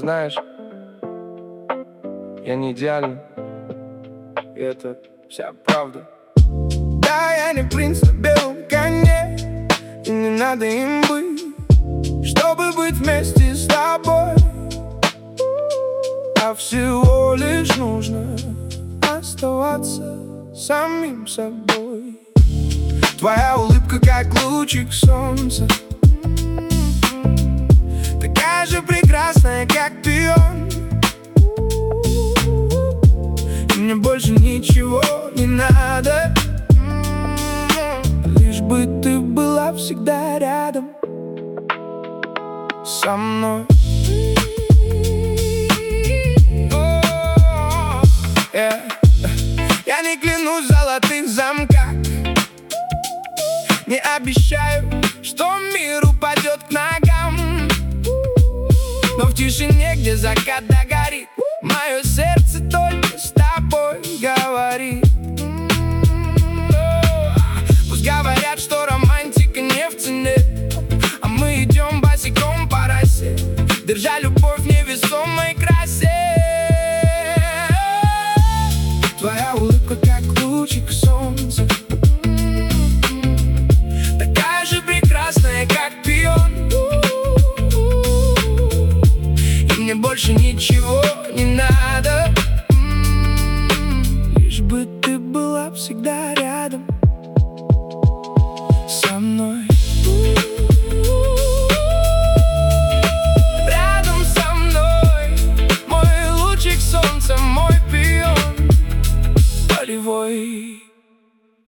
знаешь, я не идеален, и это вся правда. Да, я не принц на белом коне, и не надо им быть, чтобы быть вместе с тобой. А всего лишь нужно оставаться самим собой. Твоя улыбка как лучик солнца, такая же прекрасная, как пион. И мне больше ничего не надо, лишь бы ты была всегда рядом со мной. Я не клянусь в золотых замках, не обещаю, что мир упадет к ногам, но в тишине, где закат догорит, мое сердце только с тобой говорит. Пусть говорят, что романтика не в цене, а мы идем босиком по росе, держа любовь